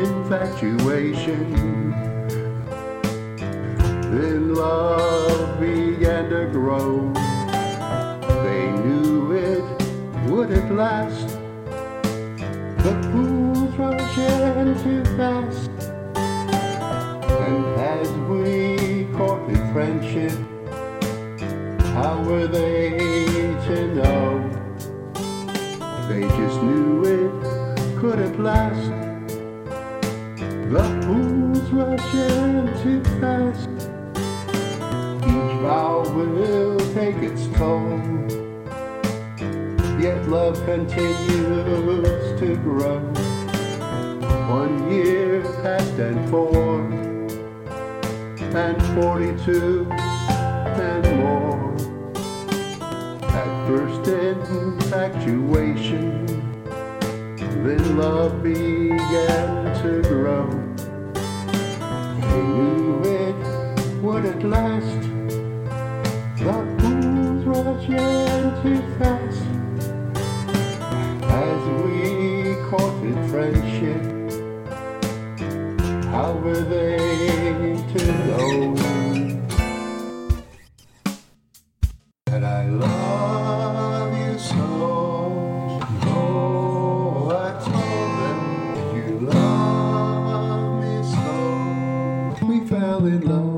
infatuation. Then love began to grow. They knew it wouldn't last. The fools rush in too fast. And as we courted friendship, how were they to know? They just knew it couldn't last. The fools rush in too fast. Each vow will take its toll, yet love continues to grow. 1 year passed and 4, and 42 and more. At first infatuation, then love began to grow. They knew it wouldn't last. The fools rush in too fast. As we courted friendship, how were they to know that I love you so? Oh, I told them you love me so. We fell in love.